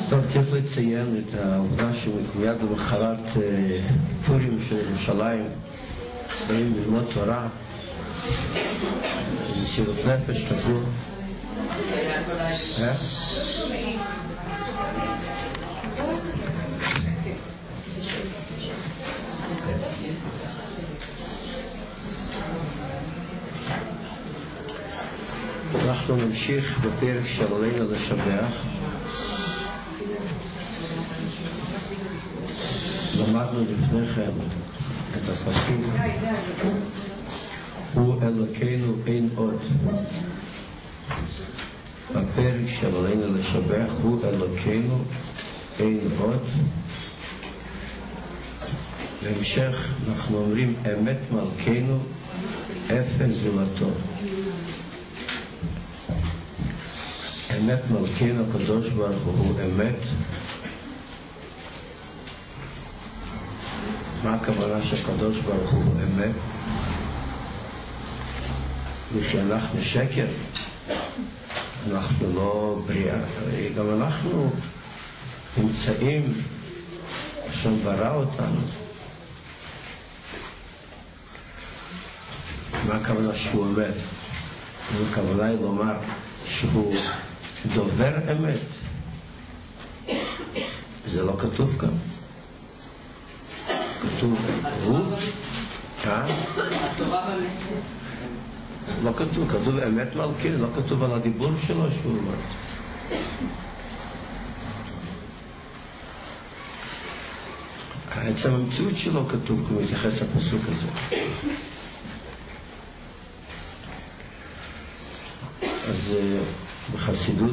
טוב, צריך לציין את העובדה שמיד למחרת פורים של ירושלים באים ללמוד תורה, מסירות נפש כזו. אנחנו נמשיך בפרק של עלינו לשבח. למדנו לפני כן את הפסוק הוא אלוקינו אין עוד. בפרק של עלינו לשבח הוא אלוקינו אין עוד. בהמשך אנחנו אומרים אמת מלכנו אפס זולתו. אמת מלכנו הקדוש ברוך הוא אמת. מה הכוונה שהקדוש ברוך הוא אמת? וכשאנחנו שקר, אנחנו לא בריאה. גם אנחנו נמצאים שם ברא אותנו. מה הכוונה שהוא אמת? הכוונה היא לומר שהוא דובר אמת. זה לא כתוב כאן. כתוב הוא? התורה במצוות. לא כתוב, כתוב אמת מלכנו, לא כתוב על הדיבור שלו שהוא אומר. עצם המציאות שלו כתוב כמו מתייחס לפסוק הזה. אז בחסידות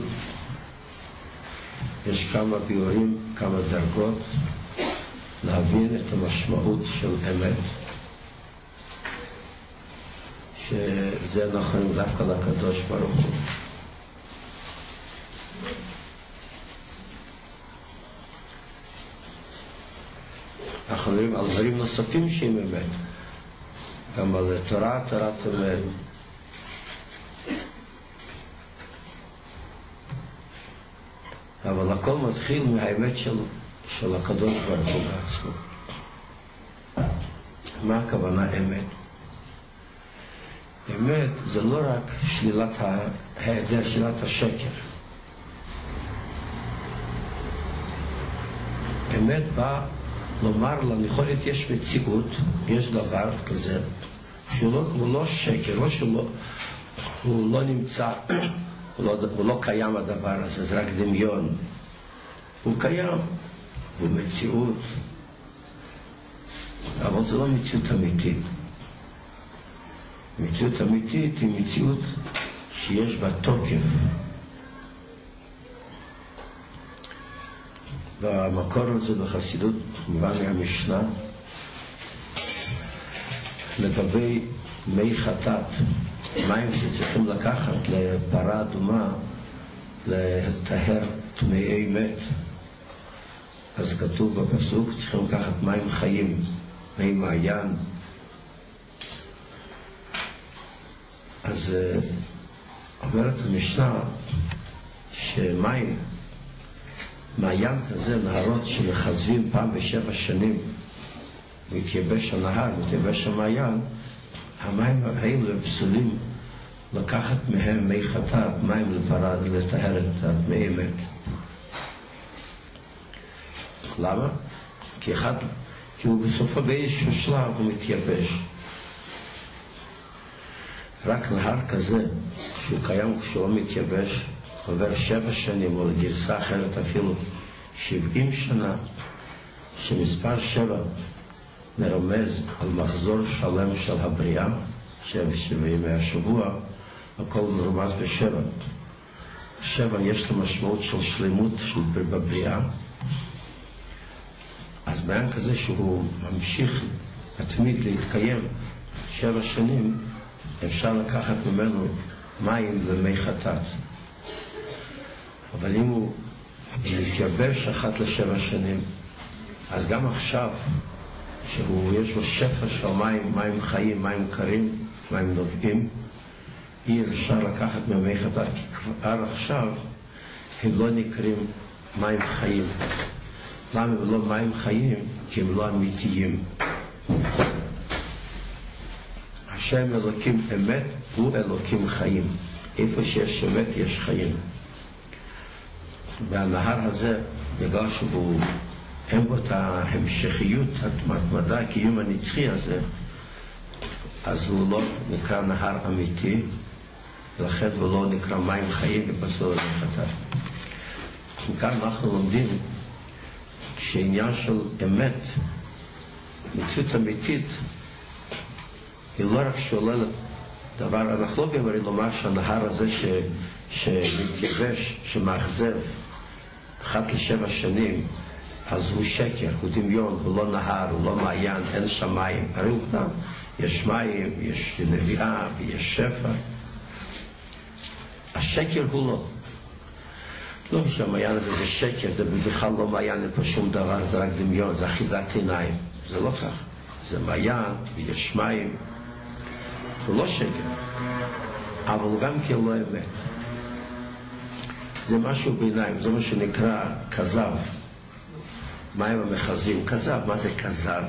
יש כמה ביורים, כמה דרגות להבין את המשמעות של אמת, שזה נכון דווקא לקדוש ברוך הוא. אנחנו מדברים על דברים נוספים שהם אמת, גם על תורה, תורת אמת. אבל הכל מתחיל מהאמת של הקדוש ברוך הוא בעצמו. מה הכוונה אמת? אמת זה לא רק שלילת ההיעדר, שלילת השקר. אמת בא לומר לנכונת יש מציאות, יש דבר כזה, שהוא לא שקר, לא שהוא לא נמצא, הוא לא קיים הדבר הזה, זה רק דמיון. הוא קיים, הוא מציאות, אבל זה לא מציאות אמיתית. מציאות אמיתית היא מציאות שיש בה תוקף. והמקור הזה בחסידות מובן מהמשנה לגבי מי חטאת, מים שצריכים לקחת לפרה אדומה לטהר טמאי מת. אז כתוב בפסוק צריכים לקחת מים חיים, מי מעיין. אז אומרת המשנה שמים, מעיין כזה, נהרות שמחזבים פעם ב7 שנים, מתייבש הנהר, מתייבש המעיין, המים האלה פסולים לקחת מהם מי חטאת, מים לפרה, לטהר את הטמאי מת. למה? כי הוא בסופו באיזשהו שלב הוא מתייבש. רק נהר כזה, שהוא קיים כשהוא לא מתייבש, עובר 7 שנים, או לגרסה אחרת אפילו 70 שנה, שמספר 7 מרמז על מחזור שלם של הבריאה, 7 ימי השבוע, הכל מרומז ב7. 7 יש לו משמעות של שלמות בבריאה. אז בעניין כזה שהוא ממשיך התמיד להתקיים 7 שנים, אפשר לקחת ממנו מים ומי חטאת. אבל אם הוא מתייבש אחת ל7 שנים, אז גם עכשיו שיש לו שפע של מים חיים, מים קרים, מים נובעים, אי אפשר לקחת ממי חטאת, כי כבר עכשיו הם לא נקראים מים חיים. למה הם לא מים חיים? כי הם לא אמיתיים. השם אלוקים אמת הוא אלוקים חיים. איפה שיש אמת יש חיים. והנהר הזה, בגלל שהוא אין בו את ההמשכיות, התמדה, הקיום הנצחי הזה, אז הוא לא נקרא נהר אמיתי, ולכן הוא לא נקרא מים חיים ובסוף זה חטא. מכאן אנחנו לומדים שעניין של אמת, מציאות אמיתית, היא לא רק שוללת דבר, אנחנו לא במרי לומר שהנהר הזה שמתייבש, שמאכזב אחת ל7 שנים, אז הוא שקר, הוא דמיון, הוא לא נהר, הוא לא מעיין, אין שם מים. הרי עובדה, יש מים, יש נביאה ויש שפע. השקר הוא לא. לא שהמעיין הזה זה שקר, זה בכלל לא מעיין, אין פה שום דבר, זה רק דמיון, זה אחיזת עיניים. זה לא כך. זה מעיין ויש מים. הוא לא שקר, אבל הוא גם כן לא אמת. זה משהו ביניים, זה מה שנקרא כזב. מים המחזים, כזב, מה זה כזב?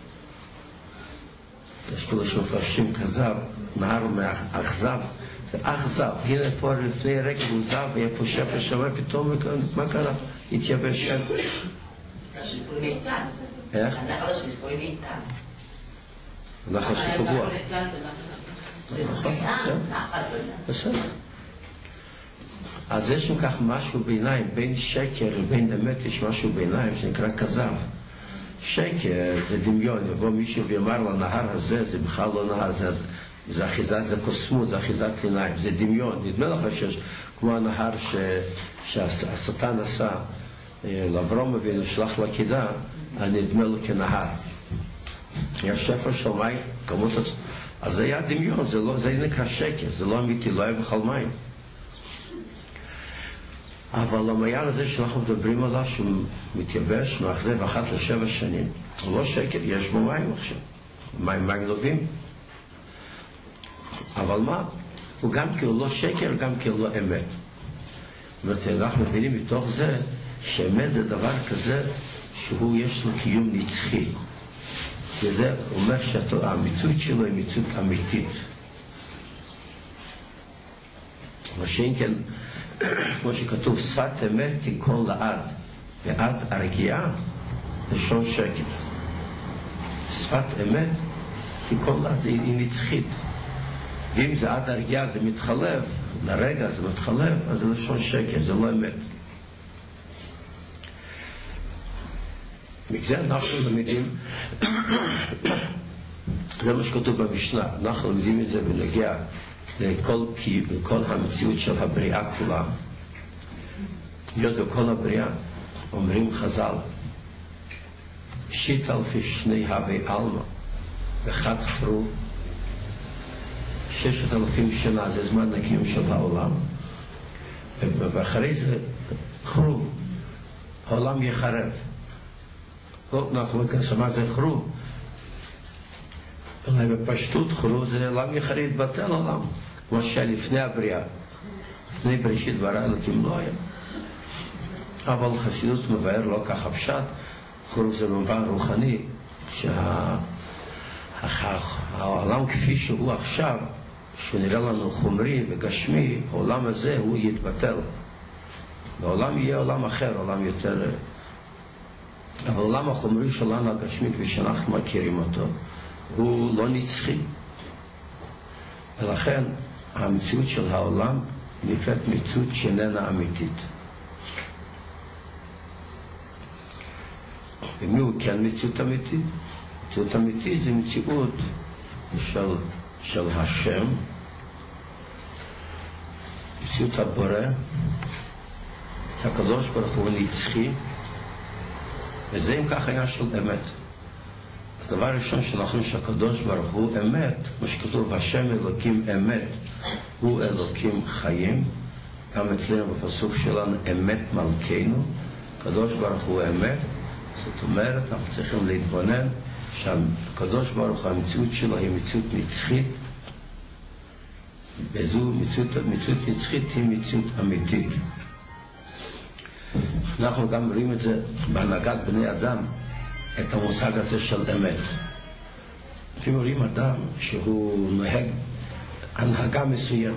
יש כאלה שמפרשים כזב, נהר מאכזב, זה אכזב. הנה פה לפני רגע הוא זב, והיה פה שפע שמה, פתאום מה קרה? התייבש שם. איך? הנחל שפוי מאיתן. הנחל שפגוע. נכון, בסדר. אז יש כך משהו ביניים, בין שקר ובין אמת יש משהו ביניים שנקרא כזב. שקר זה דמיון, יבוא מישהו ויאמר לנהר הזה, זה בכלל לא נהר, זה אחיזת, זה קוסמות, זה אחיזת עיניים, זה דמיון. נדמה לך שיש כמו הנהר שהשטן עשה לאברהם אבינו, שלח לעקידה, נדמה לו כנהר. יש שפע של מים, כמות, אז זה היה דמיון, זה נקרא שקר, זה לא אמיתי, לא היה בכלל מים. אבל המעיין הזה שאנחנו מדברים עליו, שהוא מתייבש, מאכזב אחת ל7 שנים, הוא לא שקר, יש בו מים עכשיו, מים לובים. אבל מה? הוא גם כי הוא לא שקר, גם כי הוא לא אמת. זאת אומרת, אנחנו מבינים מתוך זה, שאמת זה דבר כזה, שהוא יש לו קיום נצחי. וזה אומר שהמציאות שלו היא מציאות אמיתית. מה שאין כן, כמו שכתוב, שפת אמת תיכון לעד, ועד הרגיעה לשון שקר. שפת אמת תיכון לעד, היא נצחית. ואם זה עד הרגיעה זה מתחלף, לרגע זה מתחלף, אז זה לשון שקר, זה לא אמת. מכאן אנחנו לומדים, זה מה שכתוב במשנה, אנחנו לומדים את זה ונגיע לכל המציאות של הבריאה כולה. להיות בכל הבריאה, אומרים חז"ל, שיט אלפי שני הווי אלמה, וחד חרוב, 6,000 שנה זה זמן הקיום של העולם, ואחרי זה חרוב, העולם יחרב. לא, אנחנו נקרא מה זה חרוב. אולי בפשטות חרוב זה עולם יחרב, יתבטל עולם. כמו שלפני הבריאה, לפני בראשית ברא אלוקים לא היה. אבל חסידות מבאר לא כך הפשט, חרוב זה מבאר רוחני, שהעולם כפי שהוא עכשיו, שהוא נראה לנו חומרי וגשמי, העולם הזה הוא יתבטל. והעולם יהיה עולם אחר, עולם יותר... אבל העולם החומרי שלנו הגשמי, כפי שאנחנו מכירים אותו, הוא לא נצחי. ולכן המציאות של העולם נקראת מציאות שאיננה אמיתית. ומי הוא כן מציאות אמיתית? מציאות אמיתית זה מציאות של השם, מציאות הבורא, הקדוש ברוך הוא נצחי, וזה אם כך היה של אמת. אז דבר ראשון שאנחנו שהקדוש ברוך הוא אמת, מה שכתוב השם אלוקים אמת, הוא אלוקים חיים. גם אצלנו בפסוק שלנו אמת מלכנו, הקדוש ברוך הוא אמת. זאת אומרת, אנחנו צריכים להתבונן שהקדוש ברוך הוא המציאות שלו היא מציאות נצחית, וזו מציאות נצחית היא מציאות אמיתית. אנחנו גם רואים את זה בהנהגת בני אדם, את המושג הזה של אמת. לפעמים רואים אדם שהוא נוהג הנהגה מסוימת.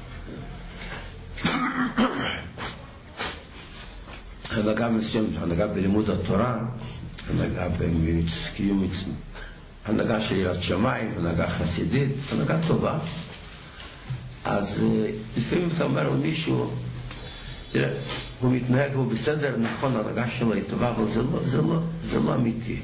הנהגה מסוימת, הנהגה בלימוד התורה, הנהגה בקיום מצוות, הנהגה של יראת שמיים, הנהגה חסידית, הנהגה טובה. אז לפעמים אתה אומר למישהו, תראה, הוא מתנהג, הוא בסדר, נכון, ההנהגה שלו היא טובה, אבל זה לא אמיתי.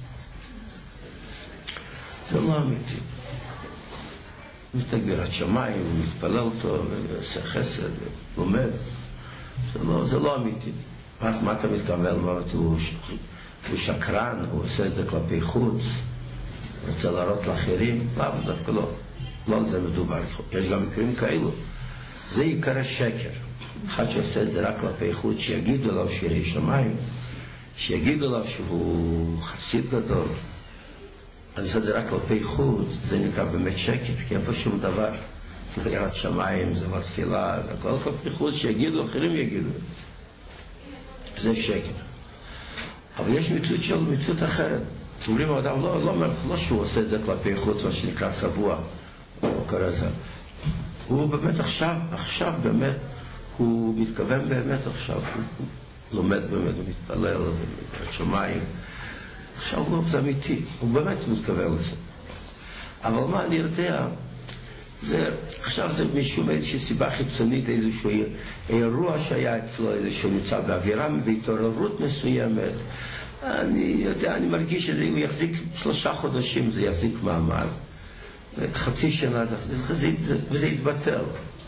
זה לא אמיתי. הוא מתנהג ביראת שמיים, הוא מתפלל טוב, ועושה חסד, ולומד. זה לא אמיתי. מה אתה מתכוון? הוא שקרן, הוא עושה את זה כלפי חוץ, הוא רוצה להראות לאחרים. לא, דווקא לא. לא על זה מדובר. יש גם מקרים כאלו. זה יקרא שקר. אחד שעושה את זה רק כלפי חוץ, שיגידו עליו שירי שמיים, שיגידו עליו שהוא חסיד גדול. אני עושה את זה רק כלפי חוץ, זה נקרא באמת שקר, כי אין פה שום דבר. זה יראת שמיים, זה מתפילה, זה הכל כלפי חוץ, שיגידו, אחרים יגידו. זה שקר. אבל יש מציאות אחרת. אומרים האדם, לא שהוא עושה את זה כלפי חוץ, מה שנקרא צבוע, או קורא זה. הוא באמת עכשיו באמת, הוא מתכוון באמת עכשיו, הוא לומד באמת, הוא מתפלל, הוא מתפלל שמיים. עכשיו זה אמיתי, הוא באמת מתכוון לזה. אבל מה אני יודע, עכשיו זה משום איזושהי סיבה חיצונית, איזשהו אירוע שהיה אצלו, איזשהו נמצא באווירה, בהתעוררות מסוימת. אני יודע, אני מרגיש שזה יחזיק 3 חודשים, זה יחזיק מעמד. חצי שנה, וזה יתבטל.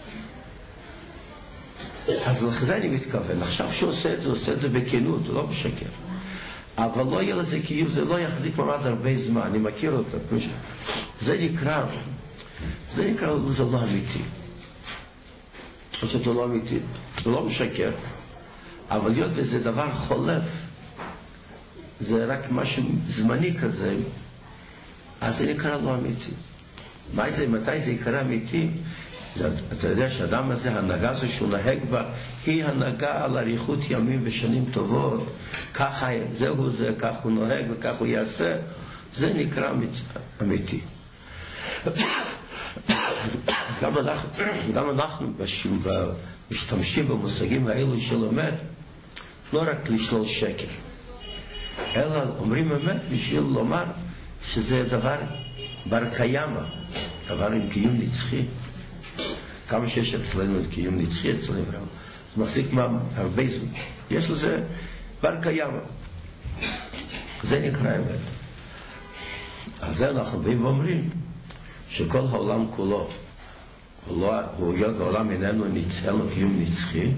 אז לזה אני מתכוון. עכשיו שהוא עושה את זה, הוא עושה את זה בכנות, לא בשקר. אבל לא יהיה לזה קיום, זה לא יחזיק מעמד הרבה זמן, אני מכיר אותו. זה נקרא, זה לא אמיתי. זה לא אמיתי, זה לא משקר. אבל להיות וזה דבר חולף, זה רק משהו זמני כזה, אז זה נקרא לא אמיתי. מתי זה יקרה אמיתי? אתה יודע שהאדם הזה, ההנהגה הזו שהוא נהג בה, היא הנהגה על אריכות ימים ושנים טובות. ככה זהו זה, כך הוא נוהג וכך הוא יעשה. זה נקרא אמיתי. גם אנחנו משתמשים במושגים האלו של אמת, לא רק לשלול שקר, אלא אומרים אמת בשביל לומר שזה דבר בר קיימא, דבר עם קיום נצחי. כמה שיש אצלנו קיום נצחי אצלנו, זה מחזיק הרבה זמן. יש לזה בר קיימא. זה נקרא אמת. אז זה אנחנו באים ואומרים שכל העולם כולו, הוא היות בעולם איננו לו קיום נצחי,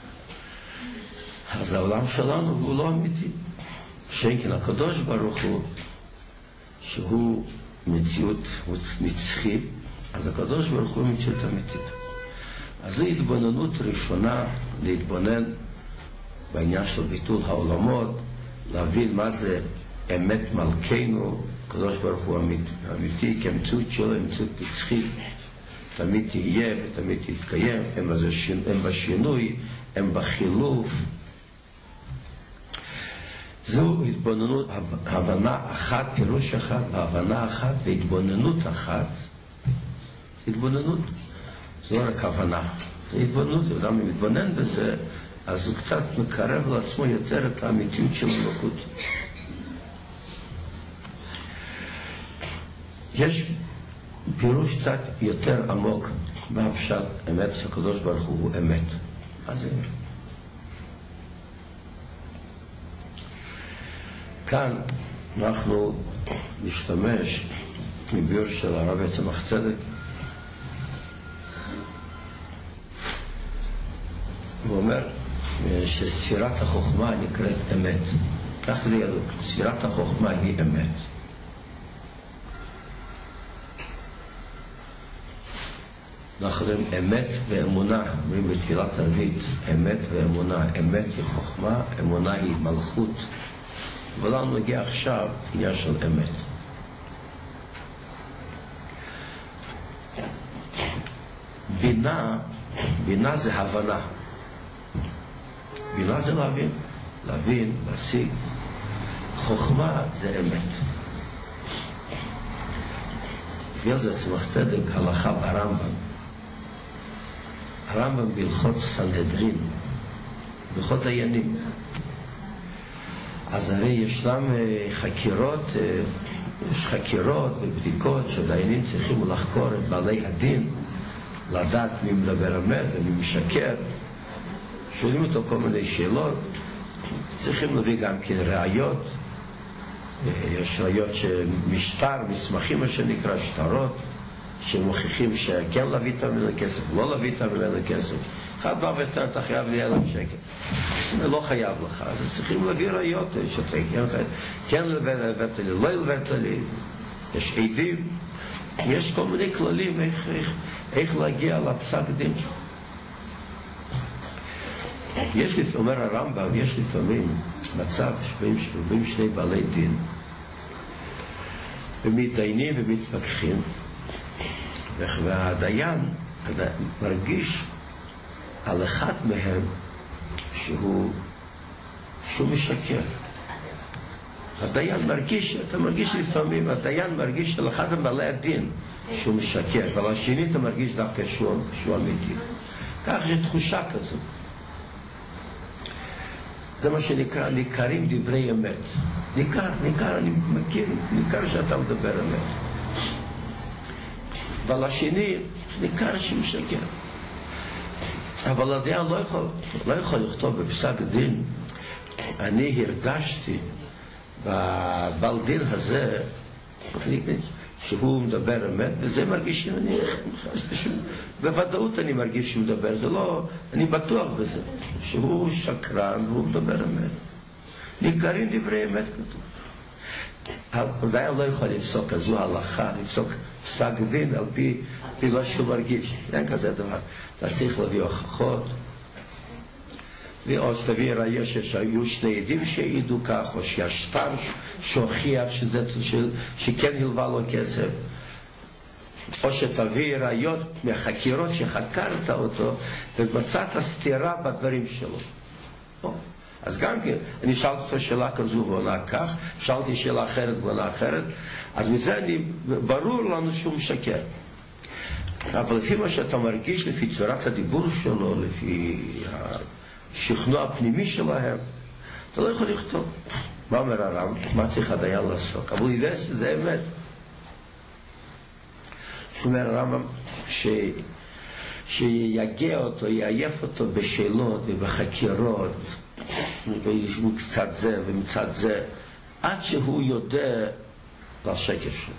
אז העולם שלנו הוא לא אמיתי. שכן הקדוש ברוך הוא, שהוא מציאות נצחית, אז הקדוש ברוך הוא מציאות אמיתית. אז זו התבוננות ראשונה, להתבונן בעניין של ביטול העולמות, להבין מה זה אמת מלכנו. הקדוש ברוך הוא אמיתי, כי המציאות שלו היא מציאות נצחית, תמיד תהיה ותמיד תתקיים. הם בשינוי, הם בחילוף. זו התבוננות, הבנה אחת, פירוש אחד, הבנה אחת והתבוננות אחת. התבוננות זה לא רק הבנה, זה התבוננות. אדם מתבונן בזה, אז הוא קצת מקרב לעצמו יותר את האמיתיות של אלוקות. יש פירוש קצת יותר עמוק בפשט אמת, שהקדוש ברוך הוא אמת. אז כאן אנחנו נשתמש מביור של הרב צמח צדק. הוא אומר שספירת החוכמה נקראת אמת. כך לידו, ספירת החוכמה היא אמת. אנחנו אומרים אמת ואמונה, אומרים בתפילת ערבית, אמת ואמונה. אמת היא חוכמה, אמונה היא מלכות. ולנו נגיע עכשיו עניין של אמת. בינה זה הבנה. בינה זה להבין. להבין, להשיג. חוכמה זה אמת. בגלל זה צמח צדק הלכה ברמב"ם. הרמב"ם בהלכות סנהדרין, בהלכות דיינים. אז הרי ישנם חקירות, יש חקירות ובדיקות שדיינים צריכים לחקור את בעלי הדין, לדעת מי מדבר אמת ומי משקר. שואלים אותו כל מיני שאלות, צריכים להביא גם כן ראיות. יש ראיות שמשטר, מסמכים מה שנקרא שטרות, שמוכיחים שכן להביא את המלא כסף, לא להביא את המלא כסף. אחד בא ואתה, אתה חייב לי 1,000 שקל. לא חייב לך, אז צריכים להביא ראיות, שאתה כן לבאת לי, לא לבאת לי. יש עדים, יש כל מיני כללים איך להגיע לפסק דין. אומר הרמב"ם, יש לפעמים מצב שבין שני בעלי דין ומתדיינים ומתווכחים, והדיין מרגיש על אחד מהם שהוא משקר. הדיין מרגיש, אתה מרגיש לפעמים, הדיין מרגיש על אחד מבעלי הדין שהוא משקר, אבל השני אתה מרגיש דווקא שהוא אמיתי. כך יש תחושה כזו. זה מה שנקרא, ניכרים דברי אמת. ניכר, אני מכיר, ניכר שאתה מדבר אמת. אבל השני, ניכר שהוא משקר. אבל הדיין לא יכול לכתוב בפסק דין, אני הרגשתי בבעל דין הזה שהוא מדבר אמת, וזה מרגישים, בוודאות אני מרגיש שהוא מדבר, זה לא, אני בטוח בזה, שהוא שקרן והוא מדבר אמת. ניכרים דברי אמת כתוב. הדיין לא יכול לפסוק כזו הלכה, לפסוק פסק דין על פי מה שהוא מרגיש. אין כזה דבר. אתה צריך להביא הוכחות, או שתביא ראיה שהיו שני עדים שהעידו כך, או שהשטר שהוכיח שכן הלווה לו כסף, או שתביא ראיות מחקירות שחקרת אותו ומצאת סתירה בדברים שלו. אז גם כן, אני שאלתי אותו שאלה כזו ועונה כך, שאלתי שאלה אחרת ועונה אחרת, אז מזה ברור לנו שהוא משקר. אבל לפי מה שאתה מרגיש, לפי צורת הדיבור שלו, לפי השכנוע הפנימי שלהם, אתה לא יכול לכתוב. מה אומר הרב? מה צריך הדיין לעשות? אבל הוא יודע שזה אמת. אומר הרב שיגע אותו, יעייף אותו בשאלות ובחקירות, ומצד זה ומצד זה, עד שהוא יודע לשקר שלו.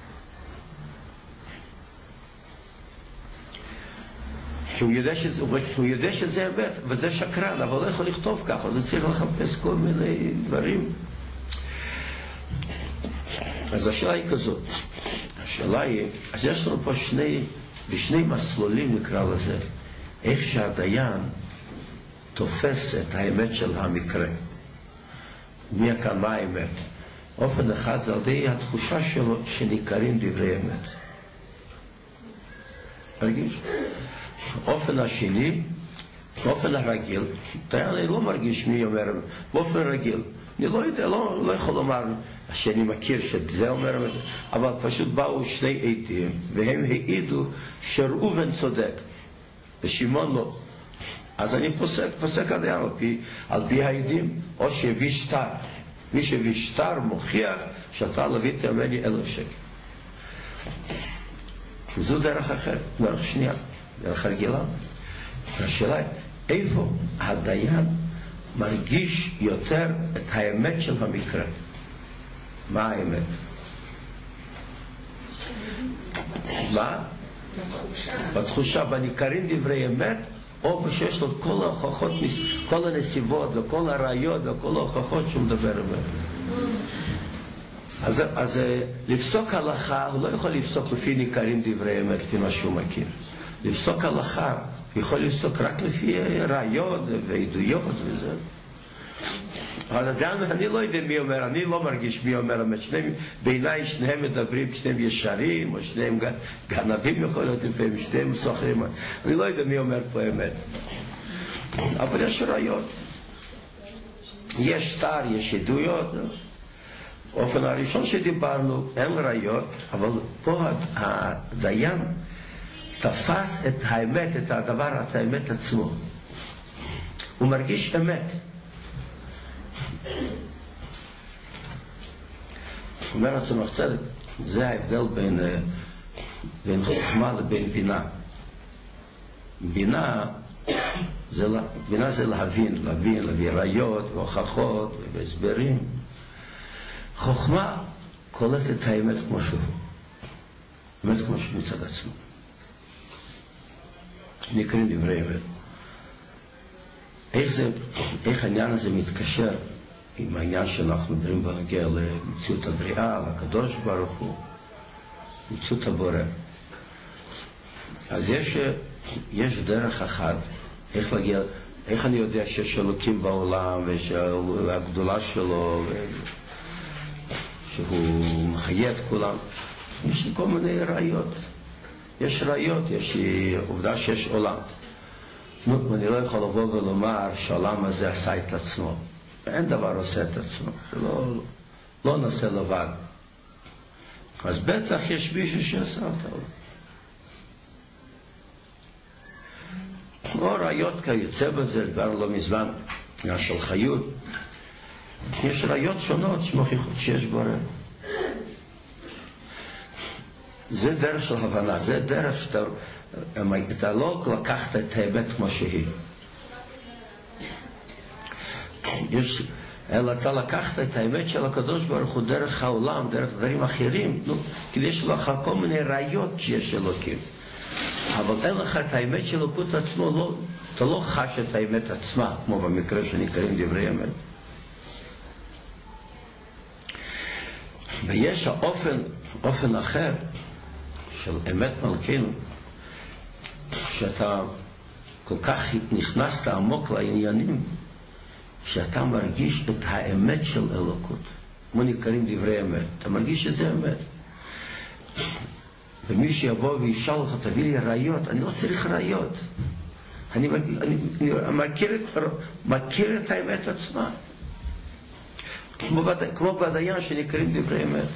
שהוא יודע שזה אמת, וזה שקרן, אבל לא יכול לכתוב ככה, אז הוא צריך לחפש כל מיני דברים. אז השאלה היא כזאת, אז יש לנו פה בשני מסלולים נקרא לזה, איך שהדיין תופס את האמת של המקרה. מי כאן מה האמת? אופן אחד זה על ידי התחושה שלו שניכרים דברי אמת. מרגיש? אופן השני, באופן הרגיל, אני לא מרגיש מי אומר, באופן רגיל, אני לא יודע, לא יכול לומר שאני מכיר שזה אומר, אבל פשוט באו שני עדים, והם העידו שראובן צודק, ושמעון לא. אז אני פוסק על פי העדים, או שהביא שטר. מי שהביא שטר מוכיח שאתה לווית ממני 1,000 שקל. זו דרך אחרת, דרך שנייה, דרך רגילה. השאלה היא, איפה הדיין מרגיש יותר את האמת של המקרה? מה האמת? מה? בתחושה, בניכרים דברי אמת, או שיש לו כל ההוכחות, כל הנסיבות וכל הראיות וכל ההוכחות שהוא מדבר אמת. אז לפסוק הלכה, הוא לא יכול לפסוק לפי ניכרים דברי אמת, לפי מה שהוא מכיר. לפסוק הלכה, הוא יכול לפסוק רק לפי ראיות ועדויות וזה. אבל עדיין אני לא יודע מי אומר, אני לא מרגיש מי אומר אמת. בעיניי שניהם מדברים, שניהם ישרים, או שניהם גנבים יכול להיות לפעמים, שניהם סוחרים. אני לא יודע מי אומר פה אמת. אבל יש ראיות. יש שטר, יש עדויות. אופן הראשון שדיברנו, אין ראיות, אבל פה הדיין תפס את האמת, את הדבר, את האמת עצמו. הוא מרגיש אמת. אומר עצמך צדק, זה ההבדל בין חוכמה לבין בינה. בינה זה להביא ראיות והוכחות והסברים. חוכמה קולט את האמת כמו שהוא. אמת כמו שהוא מצד עצמו. נקראים דברי אמת. איך העניין הזה מתקשר עם העניין שאנחנו מדברים בנוגע למציאות הבריאה, לקדוש ברוך הוא, מציאות הבורא. אז יש דרך אחת, איך אני יודע שיש אלוקים בעולם, והגדולה שלו, שהוא מחיה את כולם. יש כל מיני ראיות. יש ראיות, יש עובדה שיש עולם. אני לא יכול לבוא ולומר שהעולם הזה עשה את עצמו. אין דבר עושה את עצמו. זה לא נעשה לבד. אז בטח יש מישהו שעשה את העולם. או ראיות כיוצא בזה, דבר לא מזמן, של חיות. יש ראיות שונות שמוכיחות שיש בורא. זה דרך של הבנה, זה דרך שאתה לא לקחת את האמת כמו שהיא. אלא אתה לקחת את האמת של הקדוש ברוך הוא דרך העולם, דרך דברים אחרים, כדי יש לך כל מיני ראיות שיש אלוקים. אבל אין לך את האמת של אלוקות עצמו, אתה לא חש את האמת עצמה, כמו במקרה שנקראים דברי אמת. ויש אופן אחר של אמת מלכנו, שאתה כל כך נכנסת עמוק לעניינים, שאתה מרגיש את האמת של אלוקות. כמו נקראים דברי אמת, אתה מרגיש שזה אמת. ומי שיבוא וישאל לך, תביא לי ראיות, אני לא צריך ראיות. אני מכיר את האמת עצמה. כמו בדיין שנקראים דברי אמת.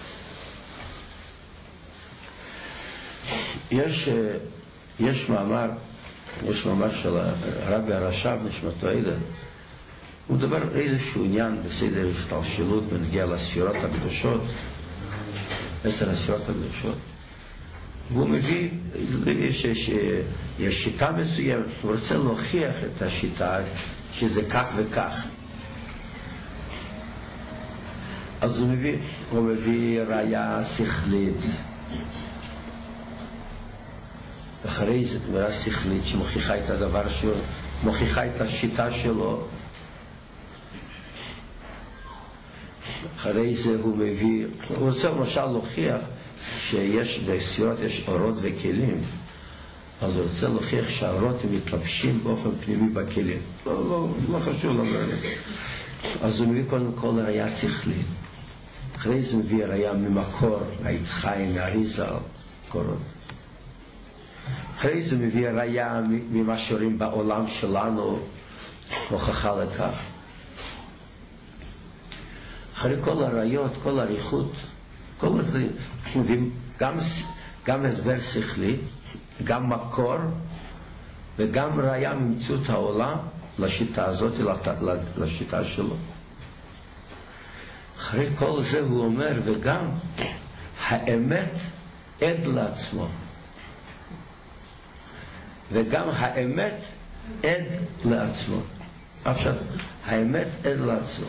יש מאמר של הרבי הרש"ב נשמתו עילא. הוא מדבר איזשהו עניין בסדר השתלשלות בנגיע לספירות הקדושות, 10 הספירות הקדושות. והוא מביא, יש שיטה מסוימת, הוא רוצה להוכיח את השיטה שזה כך וכך. אז הוא מביא ראיה שכלית. אחרי זה ראיה שכלית שמוכיחה את הדבר שלו, מוכיחה את השיטה שלו. אחרי זה הוא רוצה למשל להוכיח שיש בספירות יש אורות וכלים. אז הוא רוצה להוכיח שהאורות הם מתלבשים באופן פנימי בכלים. לא חשוב לומר. אז הוא מביא קודם כל ראיה שכלית. אחרי זה מביא ראיה ממקור, העץ חיים, מהאריזל, קורות. אחרי זה מביא ראיה ממה שרואים בעולם שלנו, הוכחה לכך. אחרי כל הראיות, כל הריחות, כל הדברים, מביאים גם הסבר שכלי, גם מקור, וגם ראיה ממציאות העולם לשיטה הזאת, לשיטה שלו. אחרי כל זה הוא אומר, וגם האמת עד לעצמו. וגם האמת עד לעצמו. עכשיו, האמת עד לעצמו.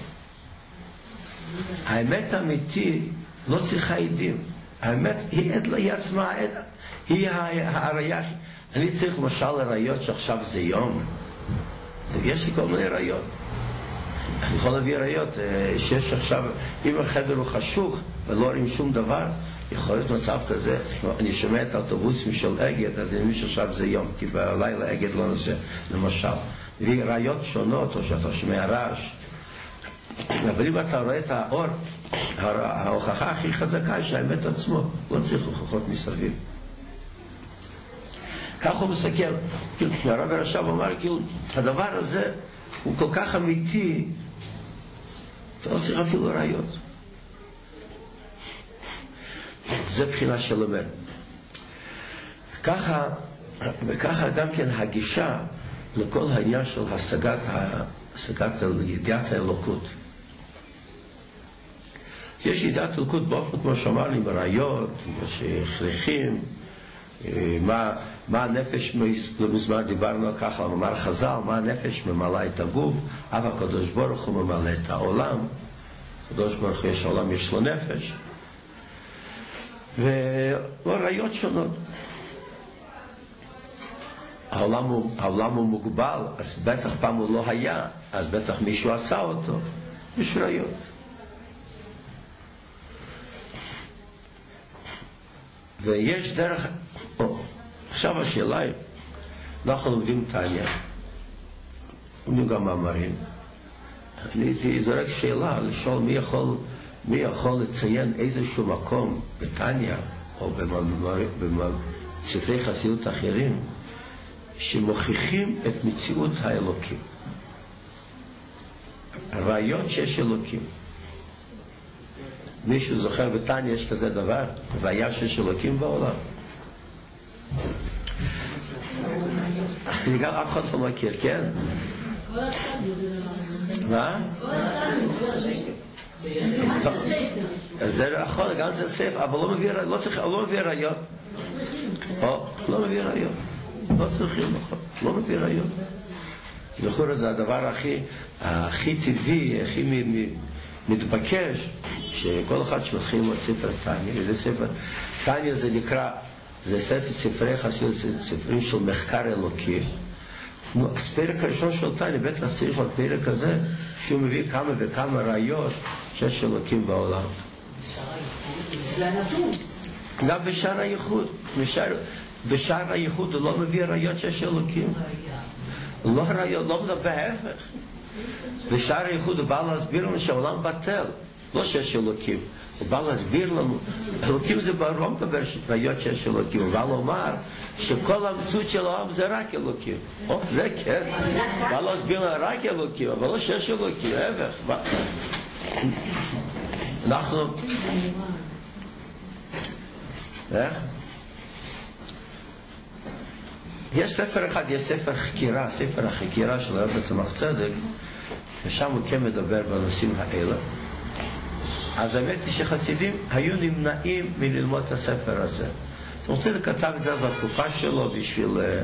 האמת האמיתי לא צריכה עדים. האמת היא עד לעצמה, היא הראיה. אני צריך למשל ראיות שעכשיו זה יום. יש לי כל מיני ראיות. אני יכול להביא ראיות שיש עכשיו, אם החדר הוא חשוך ולא רואים שום דבר, יכול להיות מצב כזה, אני שומע את האוטובוסים של אגד, אז אני מבין שעכשיו זה יום, כי בלילה אגד לא נושא, למשל. מביא ראיות שונות, או שאתה שומע רעש. אבל אם אתה רואה את האור, ההוכחה הכי חזקה היא שהאמת עצמו, לא צריך הוכחות מסביב. כך הוא מסכם, הרב הרש"ב אמר, הדבר הזה הוא כל כך אמיתי, אתה לא צריך אפילו ראיות. זה בחינה של לומד. וככה גם כן הגישה לכל העניין של השגת ידיעת האלוקות. יש ידיעת אלוקות באופן כמו שאמרנו עם ראיות, שהכרחים, מה הנפש, מזמן דיברנו על ככה, אמר חז"ל, מה הנפש ממלא את הגוף, אף הקדוש ברוך הוא ממלא את העולם. הקדוש ברוך הוא יש העולם, יש לו נפש, ולא ראיות שונות. העולם הוא מוגבל, אז בטח פעם הוא לא היה, אז בטח מישהו עשה אותו. יש ראיות. ויש דרך, עכשיו השאלה היא, אנחנו לומדים תניא, לומדים גם מאמרים. אני זורק שאלה, לשאול מי יכול לציין איזשהו מקום בתניא, או בספרי חסידות אחרים, שמוכיחים את מציאות האלוקים. הרעיון שיש אלוקים. מישהו זוכר בתניא יש כזה דבר? והיה שיש אלוקים בעולם. אני גם אף אחד לא מכיר, כן? מה? זה נכון, גם זה ספר, אבל לא מביא ראיות. לא מביא ראיות. לא צריכים, נכון. לא מביא ראיות. לכאורה זה הדבר הכי טבעי, הכי מתבקש, שכל אחד שמתחיל ללמוד ספר תניא, זה ספר תניא, זה נקרא, זה ספרי חסידות, ספרים של מחקר אלוקי. אז פרק הראשון של תניא, בטח צריך על פרק הזה, שהוא מביא כמה וכמה ראיות שיש אלוקים בעולם. זה הנתון. גם בשער הייחוד. בשער הייחוד הוא לא מביא ראיות שיש אלוקים. לא ראיות, לא מדבר ההפך. בשער הייחוד הוא בא להסביר לנו שהעולם בטל, לא שיש אלוקים. הוא בא להסביר לנו, אלוקים זה לא מדבר ראיות שיש אלוקים, הוא בא לומר שכל המציאות של העולם זה רק אלוקים. זה כן, בא להסביר לנו רק אלוקים, אבל לא שיש אלוקים, ההפך. אנחנו... יש ספר אחד, יש ספר חקירה, ספר החקירה של הרב צמח צדק, ושם הוא כן מדבר בנושאים האלה. אז האמת היא שחסידים היו נמנעים מללמוד את הספר הזה. אני רוצה לכתב את זה בתקופה שלו בשביל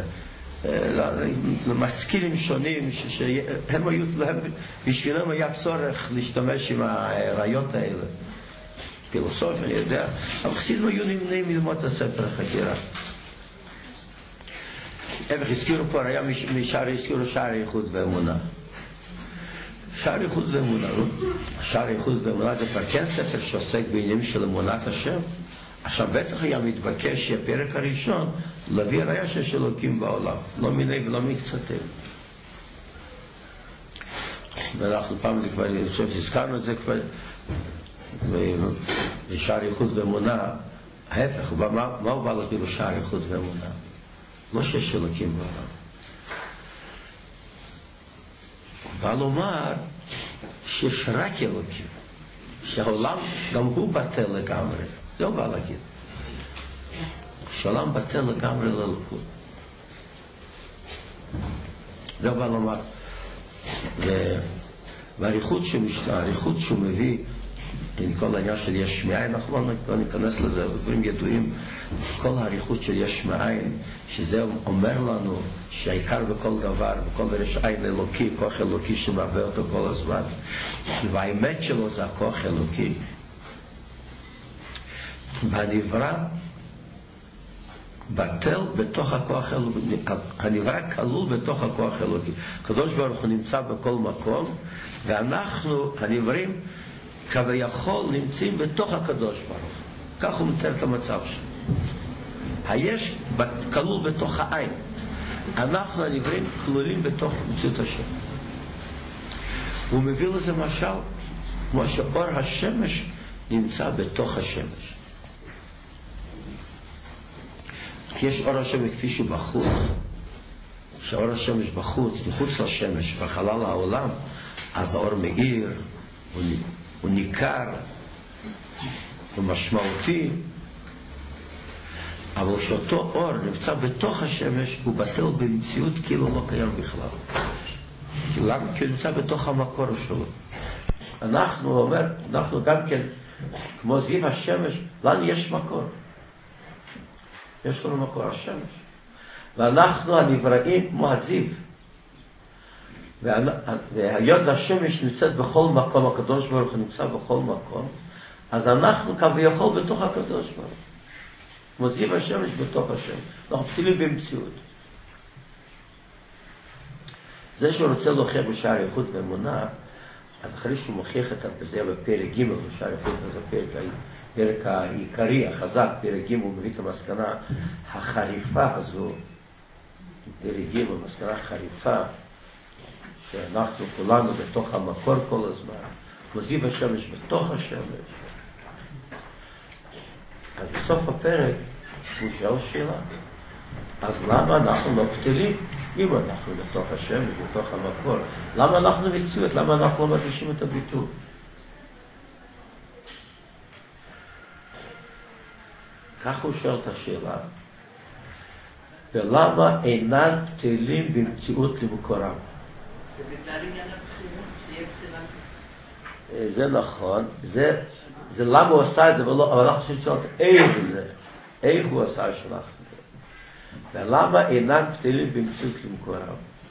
למשכילים שונים שהם היו, בשבילם היה צורך להשתמש עם הרעיות האלה. פילוסופיה, אני יודע, אבל חסידים היו נמנעים ללמוד את הספר החקירה. איך הזכירו פה, היה הזכירו שער הייחוד ואמונה. שער ייחוד ואמונה, שער ייחוד ואמונה זה כבר כן ספר שעוסק בעניינים של אמונת השם. עכשיו בטח היה מתבקש שהפרק הראשון להביא ראיה שיש אלוקים בעולם, לא מיני ולא מקצתים. ואנחנו פעם אני חושב שהזכרנו את זה כבר בשער ייחוד ואמונה. ההפך, מה הוא בא להסביר בשער ייחוד ואמונה? לא שיש אלוקים בעולם. בא לומר שיש רק אלוקים, שהעולם גם הוא בטל לגמרי. זה הוא בא להגיד, שהעולם בטל לגמרי לאלוקות. זה הוא בא לומר. והאריכות שהוא מביא עם כל העניין של יש מאין, אנחנו לא ניכנס לזה, דברים ידועים, כל האריכות של יש מאין, שזה אומר לנו שהעיקר בכל דבר, בכל דבר יש עין אלוקי, כוח אלוקי שמהווה אותו כל הזמן, והאמת שלו זה הכוח אלוקי. והנברא בטל בתוך הכוח אלוקי, הנברא כלול בתוך הכוח אלוקי. הקדוש ברוך הוא נמצא בכל מקום, ואנחנו הנבראים כביכול נמצאים בתוך הקדוש ברוך הוא. כך הוא מתאר את המצב שלו. היש כלול בתוך העין, אנחנו הנבראים כלולים בתוך מציאות השם. הוא מביא לזה משל כמו שאור השמש נמצא בתוך השמש. כי יש אור השמש כפי שהוא בחוץ, שאור השמש בחוץ, מחוץ לשמש, בחלל העולם, אז האור מאיר, הוא ניכר, הוא משמעותי, אבל שאותו אור נמצא בתוך השמש, הוא בטל במציאות כאילו לא קיים בכלל. למה? כי הוא נמצא בתוך המקור שלו. אנחנו גם כן, כמו זיו השמש, לנו יש מקור. יש לנו מקור השמש. ואנחנו הנבראים כמו הזיו. והיות השמש נמצאת בכל מקום, הקדוש ברוך הוא נמצא בכל מקום, אז אנחנו כביכול בתוך הקדוש ברוך הוא. כמו זיו השמש בתוך השמש. אנחנו פתילים במציאות. זה שהוא רוצה להוכיח בשער איכות ואמונה, אז אחרי שהוא מוכיח את זה בפרק ג' בשער איכות, אז הפרק העיקרי, החזק, פרק ג' הוא מביא את המסקנה החריפה הזו, פרק ג' המסקנה החריפה, שאנחנו כולנו בתוך המקור כל הזמן, מזיב השמש בתוך השמש. אז בסוף הפרק הוא שאל שאלה, אז למה אנחנו לא פתילים? אם אנחנו בתוך השמש, בתוך המקור, למה אנחנו מציאות? למה אנחנו לא מרגישים את הביטול? כך הוא שואל את השאלה. ולמה אינם פתילים במציאות למקורם? ובגלל עניין הבחירות, שיהיה בחירה. זה נכון. זה למה הוא עשה את זה, אבל אנחנו חושבים שואלת איך זה. איך הוא עשה שלך. ולמה אינם פתילים במציאות למקורם?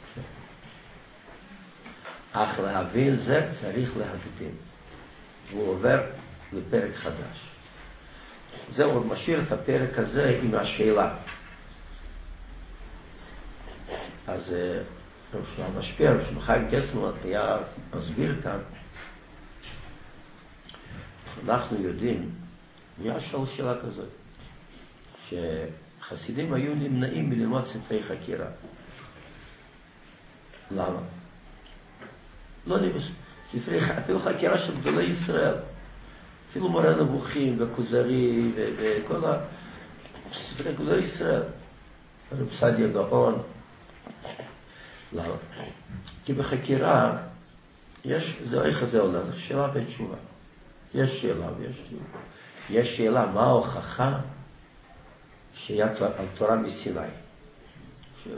אך להבין זה צריך להקדים. הוא עובר לפרק חדש. זהו, הוא משאיר את הפרק הזה עם השאלה. אז המשפיע, חיים קסלמן היה מסביר כאן, אנחנו יודעים, מי השאל שאלה כזאת? שחסידים היו נמנעים מללמוד ספרי חקירה. למה? לא נמנעים, אפילו חקירה של גדולי ישראל. אפילו מורה נבוכים וכוזרי וכל ספרי גדולי ישראל. רב סעדיה גאון. למה? כי בחקירה זה איך זה עולה, זה שאלה ותשובה. יש שאלה ויש תשובה. יש שאלה, מה ההוכחה שהיה על תורה מסיני? שאלה.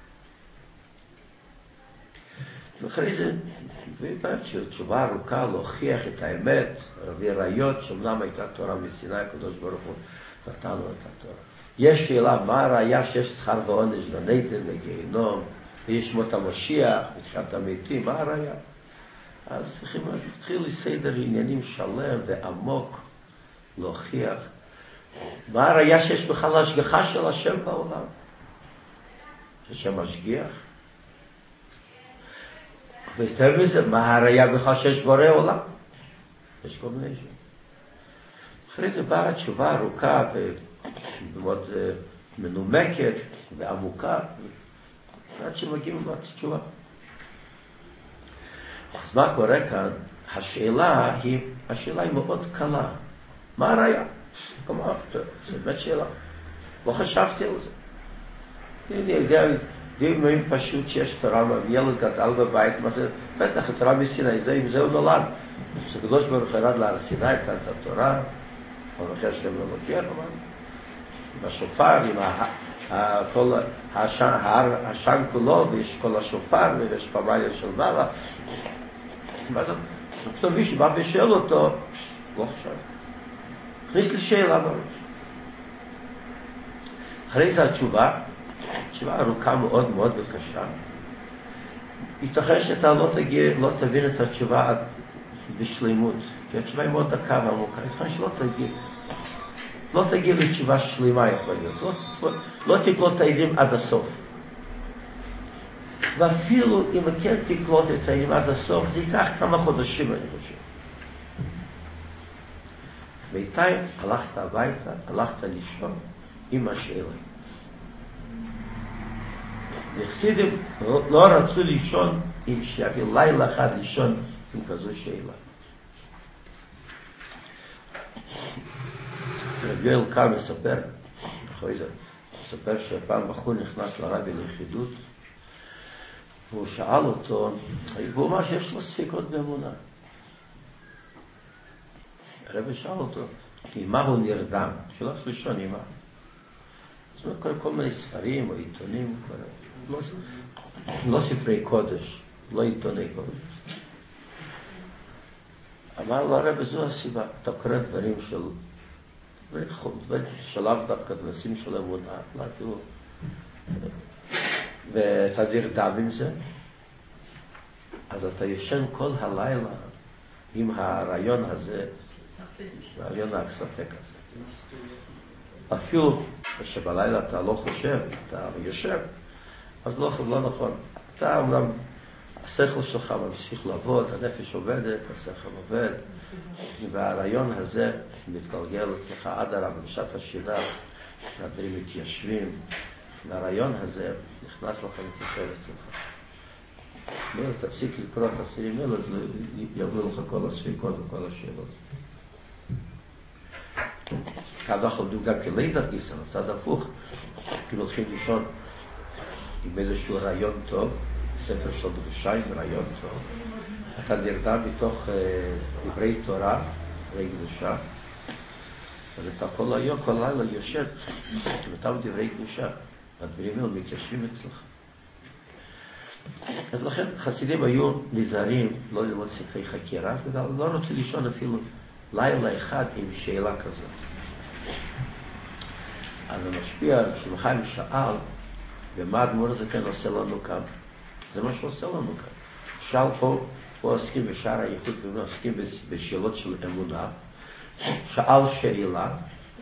ואחרי זה, ובאמת שתשובה ארוכה להוכיח את האמת, רבי ראיות, שאומנם הייתה תורה מסיני, הקדוש ברוך הוא נתנו את התורה. יש שאלה, מה הראיה שיש שכר ועונש בנטל וגיהינום, ויש מות המשיח, בתחיית המתים, מה הראיה? אז צריכים להתחיל לסדר עניינים שלם ועמוק, להוכיח. מה הראיה שיש בכלל השגחה של השם בעולם? השם משגיח. ויותר מזה, מה הראיה בכלל שיש בורא עולם? יש כל מיני שם. אחרי זה באה התשובה ארוכה ומאוד מנומקת ועמוקה, עד שמגיעים לתשובה. אז מה קורה כאן? השאלה היא מאוד קלה. מה הראיה? כלומר, זה באמת שאלה. לא חשבתי על זה. אני יודע, די מאוד פשוט שיש תורה, ילד גדל בבית, מה זה? בטח, תורה מסיני, עם זה הוא נולד. כשקדוש ברוך הוא ירד להר סיני, כאן את התורה, אבל אחרי השם לא לוקח, עם השופר, עם כל השן כולו, ויש כל השופר, ויש פמליה של מעלה. ואז פתאום מישהו בא ושאל אותו, לא חשב. הכניס לי שאלה בראש. אחרי זה התשובה ארוכה מאוד מאוד וקשה. ייתכן שאתה לא תבין את התשובה בשלימות, כי התשובה היא מאוד דקה ועמוקה. ייתכן שלא תגיע לתשובה שלמה יכול להיות. לא תקלוט את העדים עד הסוף. ואפילו אם כן תקלוט את העדים עד הסוף, זה ייקח כמה חודשים, אני חושב. בינתיים הלכת הביתה, הלכת לישון עם השאלה. יחסידים לא רצו לישון עם שיביא לילה אחד לישון עם כזו שאלה. רבי אלקר מספר, אחרי זה, מספר שפעם בחור נכנס לרבי ליחידות, והוא שאל אותו, והוא אמר שיש לו ספקות באמונה. הרב שאל אותו, מה הוא נרדם? שלח לשון אימה. זאת אומרת, כל מיני ספרים או עיתונים, לא ספרי קודש, לא עיתוני קודש. אמר לו הרב, זו הסיבה, אתה קורא דברים שלאו דווקא דברים של אמונה, אפילו, ואתה נרדם עם זה, אז אתה ישן כל הלילה עם הרעיון הזה, הרעיון הספק הזה. אפילו שבלילה אתה לא חושב, אתה יושב, אז לא נכון. אתה אומנם, השכל שלך ממשיך לעבוד, הנפש עובדת, השכל עובד, והרעיון הזה מתגלגל אצלך עד הרב, בשעת השינה, הדברים מתיישבים, והרעיון הזה נכנס לך להתיישב אצלך. מילא תפסיק לקרוא את הספרים האלה, אז יבואו לך כל הספיקות וכל השאלות. אנחנו עובדים גם כלידר גיסא, מצד הפוך, כי הולכים לישון עם איזשהו רעיון טוב, ספר של דרשיים, רעיון טוב. אתה נרדם מתוך דברי תורה, דברי קדושה, אז אתה כל היום, כל לילה יושב, ומתם דברי קדושה, הדברים האלה מתיישבים אצלך. אז לכן חסידים היו נזהרים לא ללמוד ספרי חקירה, וגם לא רוצה לישון אפילו לילה אחד עם שאלה כזאת. אז המשפיע שמחיים שאל, ומה הדמור הזה כן עושה לנו כאן? זה מה שעושה לנו כאן. שאל פה עוסקים בשער הייחוד, ועוסקים בשאלות של אמונה. שאל שאלה,